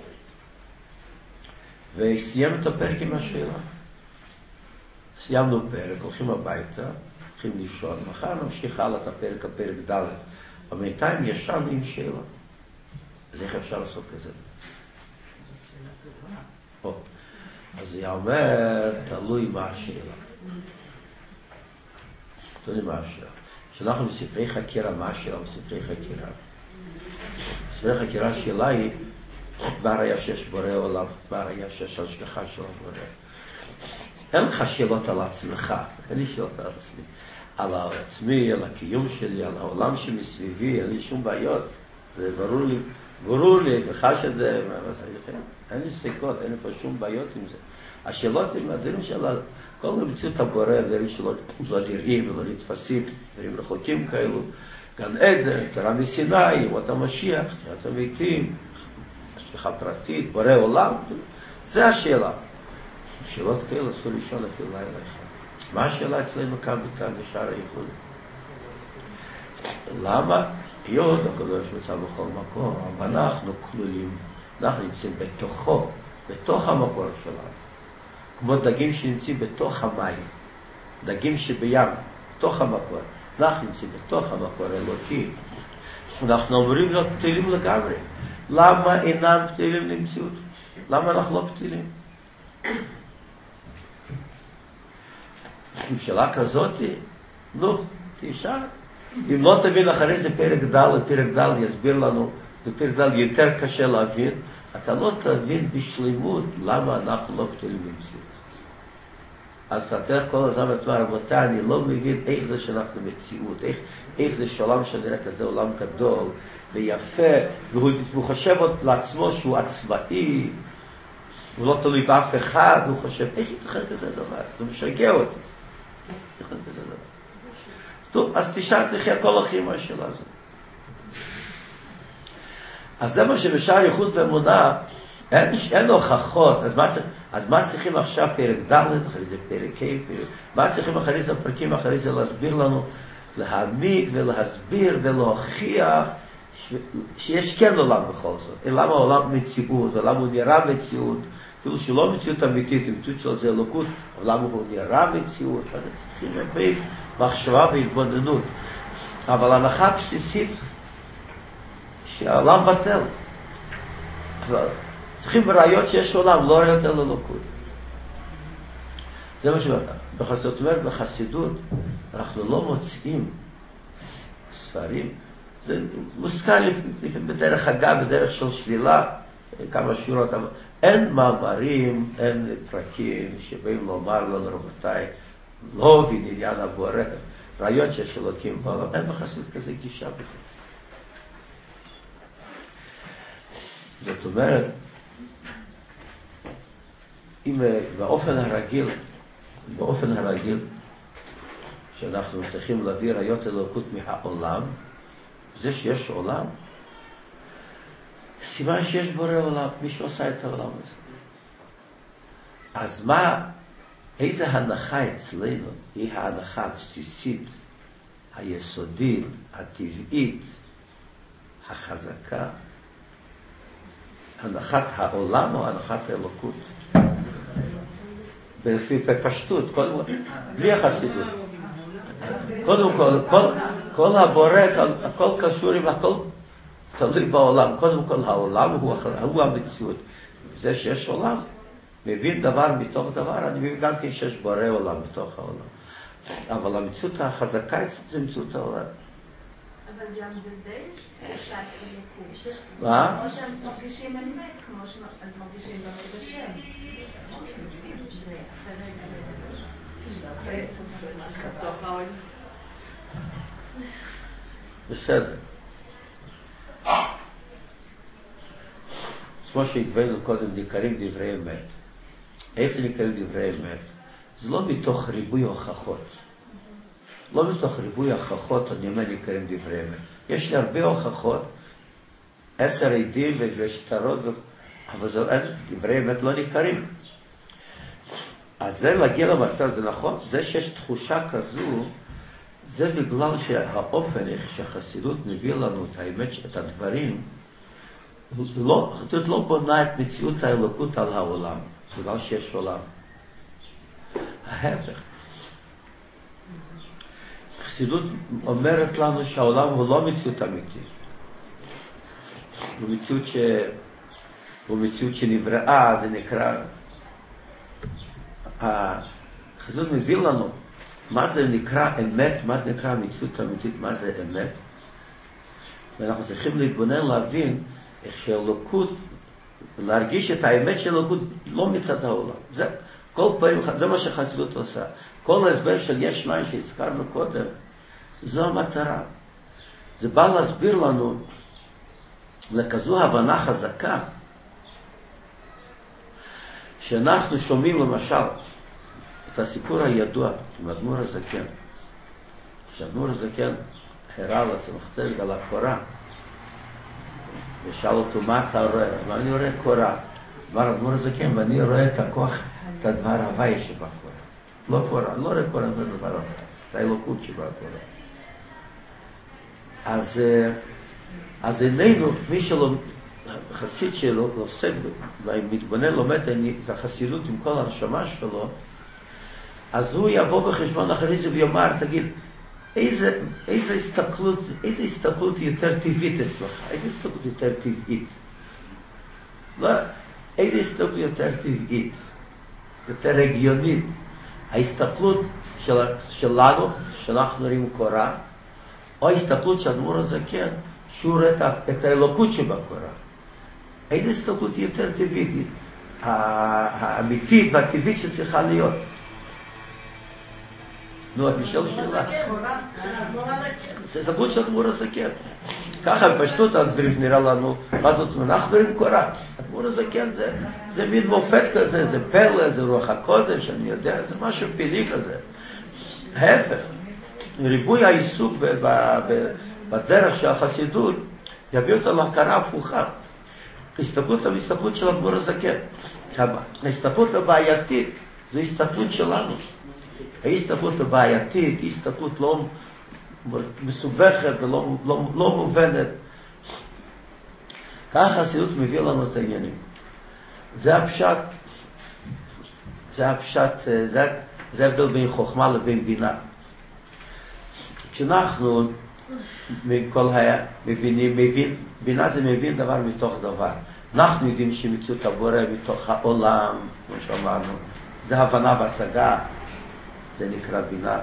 וסיים את הפרק עם השאלה. סיימנו פרק, הולכים הביתה, הולכים לישון, מחר נמשיך הלאה את הפרק, הפרק ד'. בינתיים ישנו עם שאלה. אז איך אפשר לעשות כזה? אז היא אומר, תלוי מה השאלה. תלוי מה השאלה. כשאנחנו בספרי חקירה, מה השאלה בספרי חקירה? בספרי חקירה השאלה היא, כבר היה שיש בורא עולם, כבר היה שיש השגחה של הבורא. אין לך שאלות על עצמך, אין לי שאלות על עצמי. על עצמי, על הקיום שלי, על העולם שמסביבי, אין לי שום בעיות. זה ברור לי, וחש את זה, אין לי ספקות, אין לי פה שום בעיות עם זה. השאלות עם הדברים של כל מציאות הבורא, דברים שלא נראים ולא נתפסים, דברים רחוקים כאלו, גן עדן, תורה מסיני, מות המשיח, תחיית המתים, השגחה פרטית, בורא עולם, זה השאלה. שאלות כאלה אסור לישון אפילו לילה אחד. מה השאלה אצלנו כאן בשער הייחוד? למה? היות הקדוש מצא בכל מקום, אבל אנחנו כלולים, אנחנו נמצאים בתוך המקור שלנו. כמו דגים שנמצאים בתוך המים, דגים שבים, בתוך המקור. אנחנו נמצאים בתוך המקור האלוקי. אנחנו אמורים להיות פתילים לגמרי. למה אינם פתילים למציאות? למה אנחנו לא פתילים? שאלה כזאת, תשאל. אם לא תבין אחרי זה פרק ד' יסביר לנו, בפרק ד' יותר קשה להבין, אתה לא תבין בשלמות למה אנחנו לא פתילים למציאות. אז אתה תלך כל הזמן ותאמר, רבותיי, אני לא מבין איך זה שאנחנו מציאות, איך זה שעולם שנראה כזה עולם גדול ויפה, והוא חושב לעצמו שהוא עצמאי, הוא לא תלוי באף אחד, הוא חושב, איך ייתכן כזה דבר? זה משגע אותי. ייתכן כזה דבר. טוב, אז תשאל תחיה כל אחים מהשאלה הזאת. אז זה מה שבשער ייחוד ואמונה, אין הוכחות, אז מה צריכים עכשיו פרק ד' אחרי זה פרק ה', מה צריכים אחרי זה הפרקים אחרי זה להסביר לנו, להעמיק ולהסביר ולהוכיח שיש כן עולם בכל זאת. למה העולם מציאות, ולמה הוא נראה מציאות, אפילו שלא מציאות אמיתית, המציאות של זה אלוקות, אבל למה הוא נראה מציאות, אז צריכים הרבה מחשבה והתבוננות. אבל ההנחה הבסיסית שהעולם בטל. צריכים ראיות שיש עולם, לא ראיות על אלוקות. זה מה שבחסידות אומרת, בחסידות אנחנו לא מוצאים ספרים, זה מוזכר בדרך אגב, בדרך של שלילה, כמה שורות, אבל אין מאמרים, אין פרקים שבאים לומר לנו, רבותיי, לא בעניין הבורא, ראיות שיש אלוקים בעולם, אין בחסידות כזה גישה בכלל. זאת אומרת, אם באופן הרגיל, שאנחנו צריכים להביא ראיות אלוקות מהעולם, זה שיש עולם, סימן שיש בורא עולם, מי שעושה את העולם הזה. אז איזה הנחה אצלנו היא ההנחה הבסיסית, היסודית, הטבעית, החזקה? הנחת העולם או הנחת האלוקות? בפשטות, בלי החסידות. קודם כל הבורא, הכל קשור עם הכל תלוי בעולם. קודם כל העולם הוא המציאות. זה שיש עולם, מבין דבר מתוך דבר, אני מבין גם שיש בורא עולם בתוך העולם. אבל המציאות החזקה זה מציאות העולם. אבל גם בזה יש קצת אלוקות. מה? כמו שהם מרגישים אמת, כמו אז מרגישים גם את השם. בסדר. כמו שהתבאנו קודם, ניכרים דברי אמת. איך זה ניכרים דברי אמת? זה לא מתוך ריבוי הוכחות. לא מתוך ריבוי הוכחות אני אומר ניכרים דברי אמת. יש לי הרבה הוכחות, 10 עדים ושטרות, אבל דברי אמת לא ניכרים. אז זה להגיע למצב, זה נכון, זה שיש תחושה כזו, זה בגלל שהאופן, איך שהחסידות מביא לנו את האמת, את הדברים, לא בונה את מציאות האלוקות על העולם, בגלל שיש עולם. ההפך. החסידות אומרת לנו שהעולם הוא לא מציאות אמיתית. הוא מציאות שנבראה, זה נקרא, החסידות מביא לנו מה זה נקרא אמת, מה זה נקרא מציאות אמיתית, מה זה אמת. ואנחנו צריכים להתבונן להבין איך שאלוקות, להרגיש את האמת של אלוקות לא מצד העולם. כל פעם, זה מה שחסידות עושה. כל ההסבר של יש שניים שהזכרנו קודם, זו המטרה. זה בא להסביר לנו לכזו הבנה חזקה, שאנחנו שומעים למשל את הסיפור הידוע עם אדמו"ר הזקן. שאדמו"ר הזקן הראה לעצמו צדק על הקורה, ושאל אותו מה אתה רואה? אני רואה קורה. אמר אדמו"ר הזקן, ואני רואה את הכוח, את הדבר הוואי שבקורה. לא קורה, לא רואה קורה, זה דבר הוואי, את האלוקות שבקורה. אז איננו, מי שלא, חסיד שלו, עוסק ומתבונן, לומד את החסידות עם כל הרשמה שלו, אז הוא יבוא בחשבון אחרי זה ויאמר, תגיד, איזה הסתכלות יותר טבעית אצלך? איזה הסתכלות יותר טבעית? לא, איזה הסתכלות יותר טבעית? יותר הגיונית? ההסתכלות שלנו, שאנחנו רואים קורה, או ההסתכלות של אדמו"ר הזקן, שהוא רואה את האלוקות שבקורה. איזה הסתכלות יותר טבעית? האמיתית והטבעית שצריכה להיות. נו, את נשאל שאלה. זה הסתכלות של אדמו"ר הזקן. ככה בפשטות הדברים נראה לנו, מה זאת אומרת? אנחנו רואים קורה. אדמו"ר הזקן זה מין מופת כזה, זה פלא, זה רוח הקודש, אני יודע, זה משהו פילי כזה. ההפך, ריבוי העיסוק בדרך של החסידות יביא אותה להכרה הפוכה. ההסתכלות של אדמו"ר הזקן. ההסתכלות הבעייתית זו הסתכלות שלנו. ההסתכלות הבעייתית היא הסתכלות לא מסובכת ולא מובנת. כך החסידות מביא לנו את העניינים. זה הפשט, זה ההבדל בין חוכמה לבין בינה. כשאנחנו מבינים, בינה זה מבין דבר מתוך דבר. אנחנו יודעים שמציאות הבורא מתוך העולם, כמו שאמרנו, זה הבנה והשגה, זה נקרא בינה.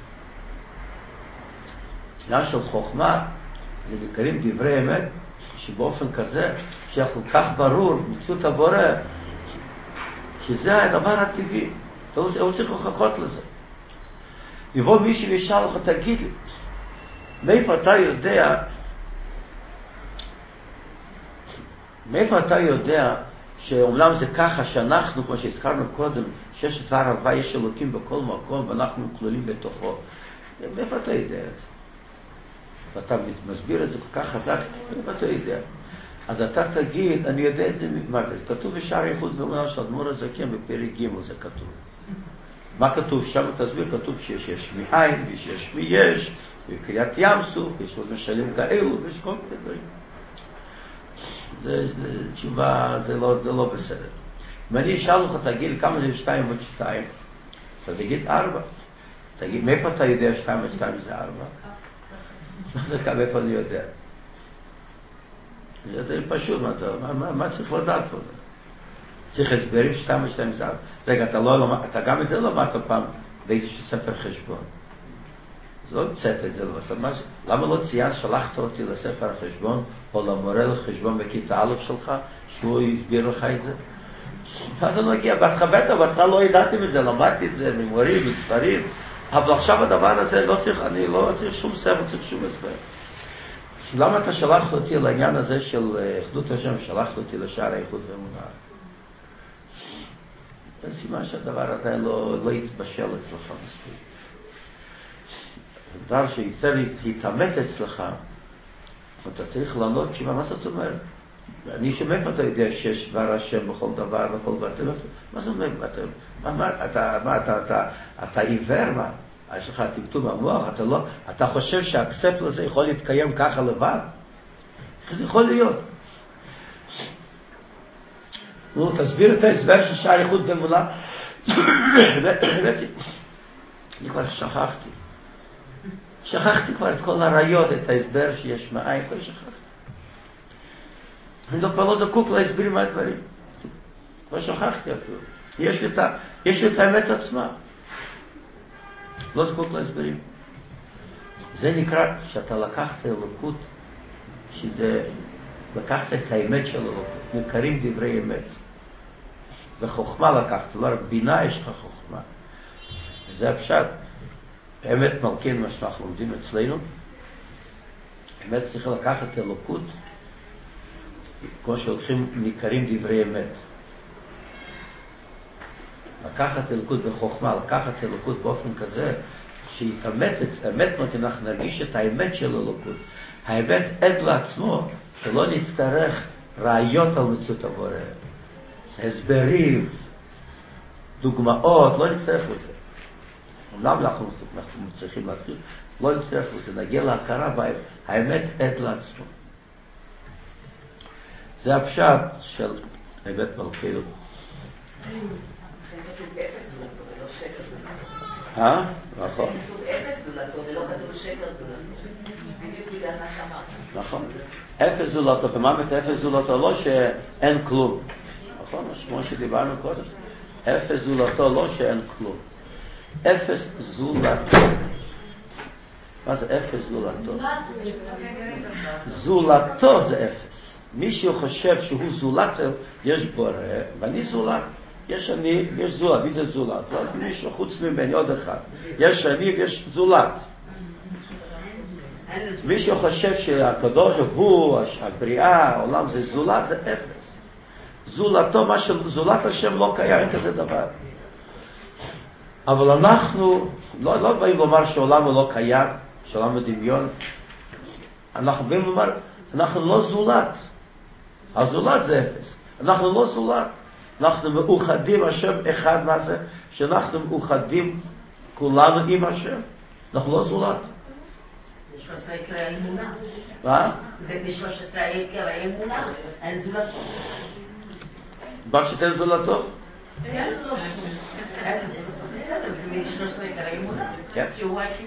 עניין של חוכמה, זה נקראים דברי אמת, שבאופן כזה, שכל כך ברור, מציאות הבורא, שזה הדבר הטבעי. אתה לא צריך הוכחות לזה. יבוא מישהו וישאל לך, תגיד לי, מאיפה אתה יודע מאיפה אתה יודע שאומנם זה ככה שאנחנו, כמו שהזכרנו קודם, שיש דבר הווה, יש אלוקים בכל מקום ואנחנו כלולים בתוכו? מאיפה אתה יודע את זה? ואתה מסביר את זה כל כך חזק, מאיפה אתה יודע? אז אתה תגיד, אני יודע את זה, מה זה? כתוב בשער ייחוד ואמונה של אדמו"ר הזקן בפרק ג' זה כתוב. מה כתוב? שם תסביר, כתוב שיש יש מאין ויש מיש, וקריאת ים סוף, יש עוד משלים כאלו, ויש כל מיני דברים. זה תשובה, זה לא בסדר. אם אני אשאל לך, תגיד כמה זה 2 ועוד 2, אתה תגיד 4. תגיד, מאיפה אתה יודע 2 ועוד 2 זה 4? מה זה כאן, מאיפה אני יודע? זה פשוט, מה צריך לדעת פה? צריך הסברים 2 ועוד 2 זה 4. רגע, אתה גם את זה לא למדת פעם באיזשהו ספר חשבון. אז לא המצאת את זה, למה לא ציינת, שלחת אותי לספר החשבון, או למורה לחשבון בכיתה א' שלך, שהוא יסביר לך את זה? אז אני הגיע, בהתחלה לא ידעתי מזה, למדתי את זה ממורים, מספרים, אבל עכשיו הדבר הזה אני לא צריך שום ספר, צריך שום הסבר. למה אתה שלחת אותי לעניין הזה של אחדות השם, שלחת אותי לשער האיחוד ואמונה? זה סימן שהדבר הזה לא יתבשל אצלך מספיק. דבר שיותר יתאמת אצלך, אתה צריך לענות תשובה, מה זאת אומרת? אני שומע איפה אתה יודע שיש דבר השם בכל דבר וכל דבר, מה זאת אומרת? אתה עיוור, מה? יש לך טמטום המוח, אתה חושב שהספר הזה יכול להתקיים ככה לבד? איך זה יכול להיות? תסביר את ההסבר של שער ייחוד ואמונה. אני כבר שכחתי כבר את כל הרעיון, את ההסבר שיש מאין, כבר שכחתי. אני כבר לא זקוק להסברים מהדברים. כבר שכחתי אפילו. יש לי את האמת עצמה. לא זקוק להסברים. זה נקרא שאתה לקחת אלוקות, שזה לקחת את האמת של אלוקות. נקרים דברי אמת. וחוכמה לקחת, לא רק בינה יש לך חוכמה. וזה הפשט. אמת מלכין מה שאנחנו לומדים אצלנו. אמת צריך לקחת אלוקות, כמו שלוקחים ניכרים דברי אמת. לקחת אלוקות בחוכמה, לקחת אלוקות באופן כזה, שיתאמת אמת מלכין, אנחנו נרגיש את האמת של אלוקות. האמת עד לעצמו, שלא נצטרך ראיות על מציאות הבורא. הסברים, דוגמאות, לא נצטרך לזה. אומנם אנחנו צריכים להתחיל, לא נצטרך לזה, נגיע להכרה האמת עד לעצמו. זה הפשט של אמת מלכינו. זה כתוב אפס זולתו ולא שקר זולתו. נכון. זה כתוב אפס זולתו ולא כתוב שקר זולתו. בדיוק בגלל מה שאמרת. נכון. אפס זולתו, במאמת אפס זולתו, לא שאין כלום. נכון, כמו שדיברנו קודם. אפס זולתו, לא שאין כלום. אפס זולתו. מה זה אפס זולתו? זולתו זה אפס. מישהו חושב שהוא זולת, יש בורא, ואני זולת. יש אני ויש זולת. מי זה זולת? אז מישהו חוץ ממני עוד אחד. יש אני ויש זולת. מישהו חושב שהקדוש הוא, הבריאה, העולם זה זולת, זה אפס. זולתו, מה שזולת השם לא קיים, אין כזה דבר. אבל אנחנו לא באים לומר שהעולם הוא לא קיים, שהעולם הוא דמיון. אנחנו באים לומר, אנחנו לא זולת. הזולת זה אפס. אנחנו לא זולת. אנחנו מאוחדים, השם אחד, מה זה? שאנחנו מאוחדים כולנו עם השם. אנחנו לא זולת. זה 13 יקרי האמונה. מה? זה ב-13 יקרי האמונה. אין זולתו. מה שתן זולתו? אין זולתו. בסדר, זה מ-13 יקרי האמונה. שהוא היחיד.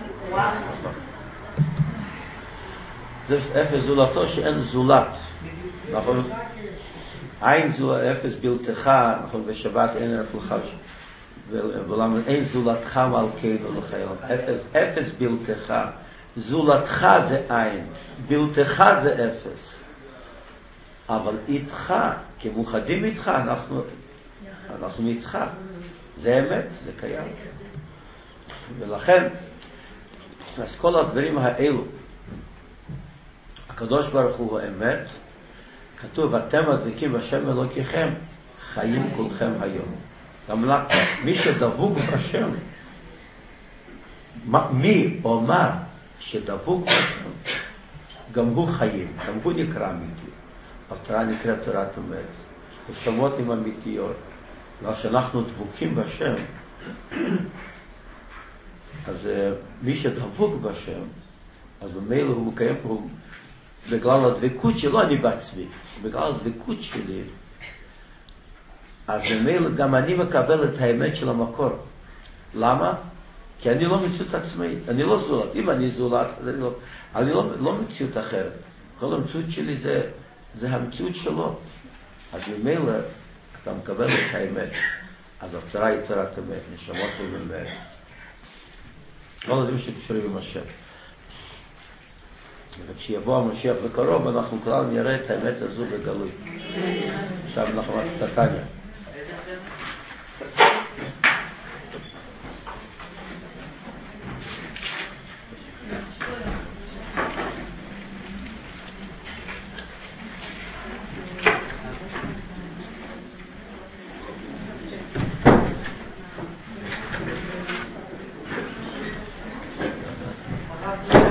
זה אפס זולתו שאין זולת. נכון? אין זולת, אפס בלתך, נכון, בשבת אין אפלך, ולמה אין זולתך מלכנו לחיינו. אפס בלתך. זולתך זה אין, בלתך זה אפס. אבל איתך, כמאוחדים איתך, אנחנו איתך. זה אמת, זה קיים. ולכן, אז כל הדברים האלו, הקדוש ברוך הוא אמת, כתוב, אתם הדבקים בשם אלוקיכם, חיים כולכם היום. גם מי שדבוק בשם, מי או מה שדבוק בשם, גם הוא חיים, גם הוא נקרא אמיתי. התורה נקראת תורת אמת. נשמות עם אמיתיות. לא שאנחנו דבוקים בשם, אז מי שדבוק בשם, אז במילא הוא מקיים פה, בגלל הדבקות שלו אני בעצמי, בגלל הדבקות שלי, אז במילא גם אני מקבל את האמת של המקור. למה? כי אני לא מציאות עצמאית, אני לא זולת. אם אני זולת, אז אני לא מציאות אחרת. כל המציאות שלי זה המציאות שלו. אז במילא אתה מקבל את האמת. אז התורה היא תורת אמת, נשמות ובאמת. כל הדברים שקשורים עם השם. וכשיבוא המשיח בקרוב, אנחנו כולנו נראה את האמת הזו בגלוי. עכשיו אנחנו קצת תניא.